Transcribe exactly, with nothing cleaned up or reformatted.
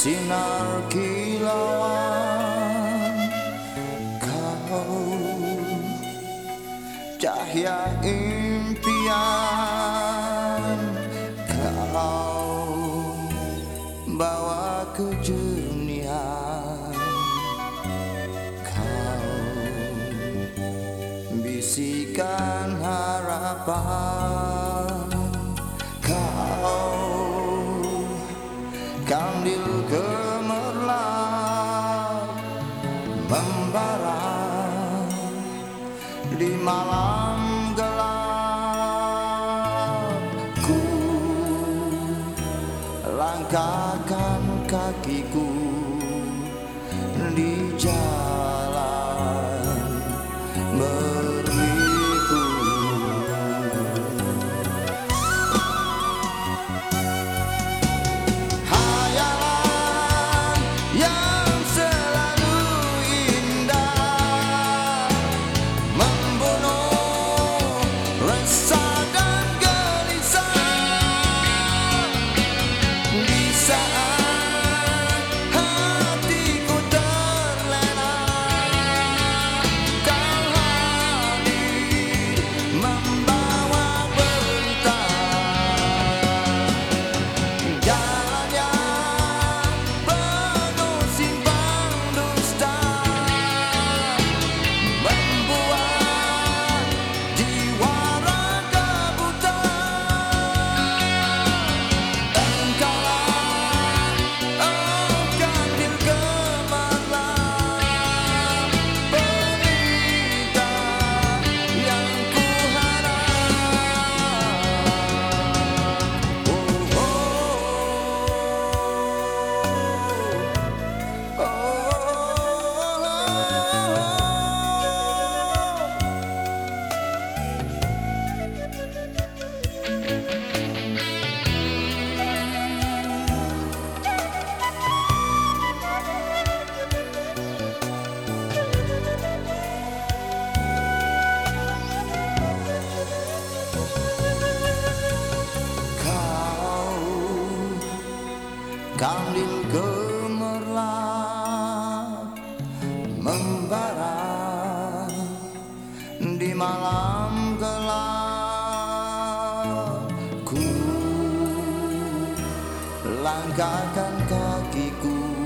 sinar kilauan, kau cahaya impian, kau bawa kejernihan, kau bisikan harapan, kau kandil gemerlap membara di malam gelap. Ku langkahkan kakiku di jalan berliku. Hayalan yang selalu indah membunuh resah dan gelisah di saat hatiku terlena. Kau hadir membawa berita, jalan yang penuh simpang dusta, membuat jiwa raga buta. Engkaulah, oh kandil gemerlap, pelita yang kuharap. Oh, oh, oh, oh. Kau kandil gemerlap membara di malam gelap. Ku langkahkan kakiku